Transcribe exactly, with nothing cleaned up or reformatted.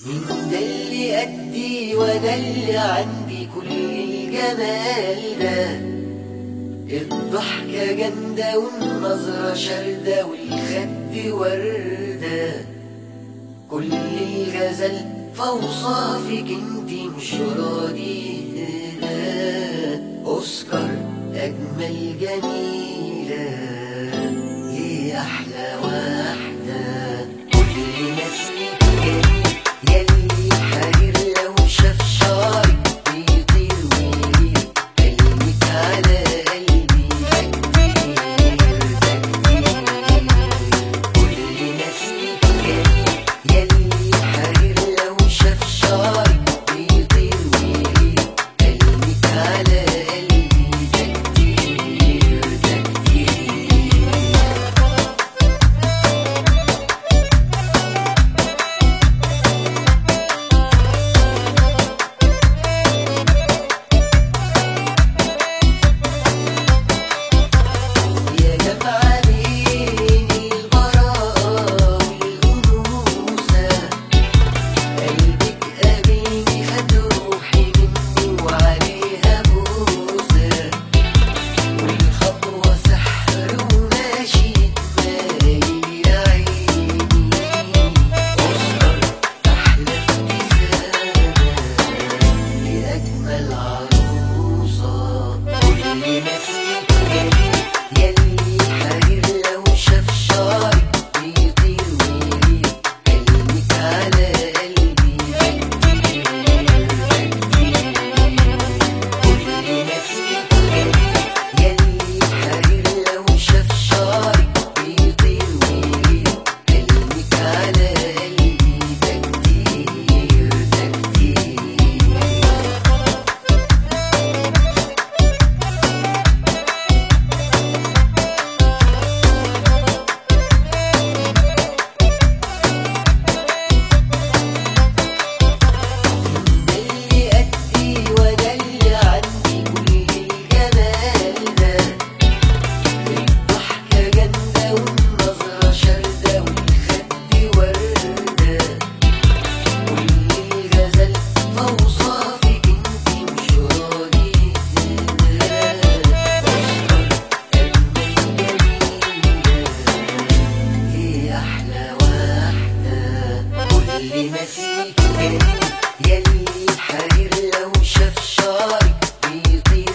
مين ده اللي قدي وانا اللي عندي كل الجمال ده؟ الضحكة جامدة والنظرة شاردة والخد وردة، كل الغزل فوصافك انتي مش راضي هنا. اوسكار اجمل جميلة، ليه احلى واحدة، كل نسيك جميل يلي حرير لو شاف شعرك بيطير ويطير. قلبك على قلبي ده كتير ده كتير، كل نسيك جميل يلي حرير لو شاف شعرك بيطير ويطير. قلبك على قلبي ده كتير ده كتير. يا جمع بين البراءة والأنوثة، قلبك قابلني خد روحي مني وعليها بوسة، والخطوة سحر وماشي تمايل يا عيني. أوسكار أحلى ابتسامة لأجمل عروسة، كل ما فيك جميل يلي حرير لو شاف شعرك بيطير ويطير. قلبك على قلبي ده كتير ده كتير، كل ما فيك جميل يلي حرير لو شاف شعرك بيطير ويطير. قلبك على قلبي ده كتير ده كتير. ده اللي قدي وانا اللي عندي كل الجمال ده، الضحكة جامدة والنظرة شاردة والخد وردة، كل الغزل فوصافك انتي مش راضي هنا. اوسكار اجمل جميلة، ليه احلى واحدة، كل ما فيك جميل يلي حرير لو شاف شعرك بيطير